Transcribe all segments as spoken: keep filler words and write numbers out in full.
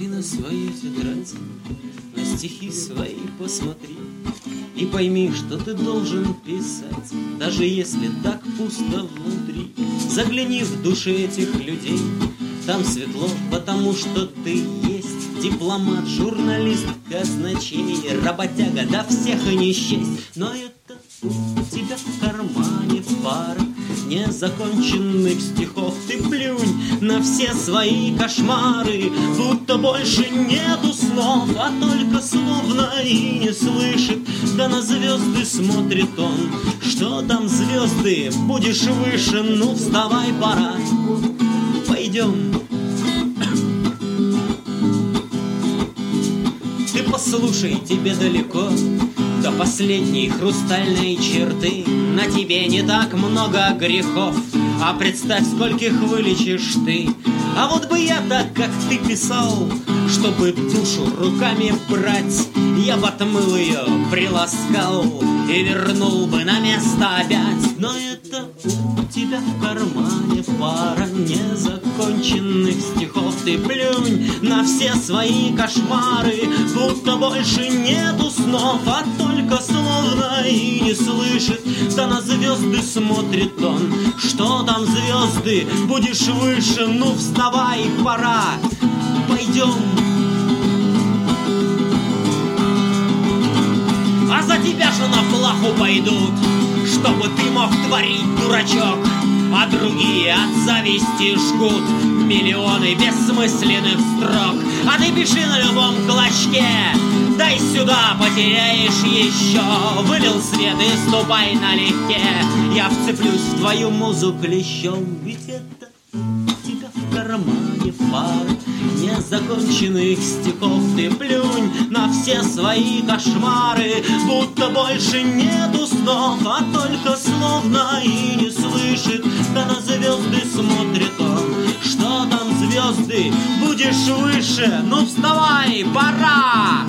Ты на свою тетрадь, на стихи свои посмотри и пойми, что ты должен писать, даже если так пусто внутри. Загляни в души этих людей, там светло, потому что ты есть дипломат, журналист, казначей, работяга, да всех и не счесть. Но это у тебя в кармане пара незаконченных стихов. Ты плюнь на все свои кошмары, будто больше нету слов, а только словно и не слышит. Да на звезды смотрит он, что там звезды, будешь выше, ну вставай, пора, пойдем. Ты послушай, тебе далеко до последней хрустальной черты, на тебе не так много грехов, а представь, скольких вылечишь ты. А вот бы я так, как ты писал, чтобы душу руками брать, я бы отмыл ее, приласкал и вернул бы на место опять. Но это у тебя в кармане пара незаконченных стихов. Ты плюнь на все свои кошмары, будто больше нету снов, а только словно и не слышит. Да на звезды смотрит он, что там звезды, будешь выше, ну вставай, пора, пойдем. А за тебя же на плаху пойдут, чтобы ты мог творить, дурачок, а другие от зависти жгут миллионы бессмысленных строк. А ты пиши на любом клочке, дай сюда, потеряешь еще. Вылил свет и ступай налегке, я вцеплюсь в твою музу клещом. Ведь это у тебя в кармане пара незаконченных стихов. Ты плюнь на все свои кошмары, будто больше нету снов, а только словно и не слышит. Да на звезды смотрит он, что там звезды, будешь выше, ну вставай, пора.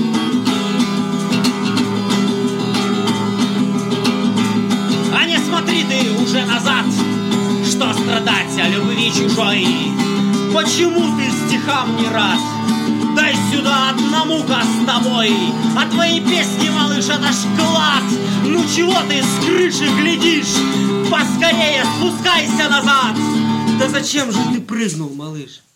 А не смотри ты уже назад, что страдать о любви чужой. Почему ты стихам не рад? Дай сюда одному-ка с тобой, а твои песни, малыш, это ж клад. Ну чего ты с крыши глядишь? Поскорее спускайся назад. Да зачем же ты прыгнул, малыш?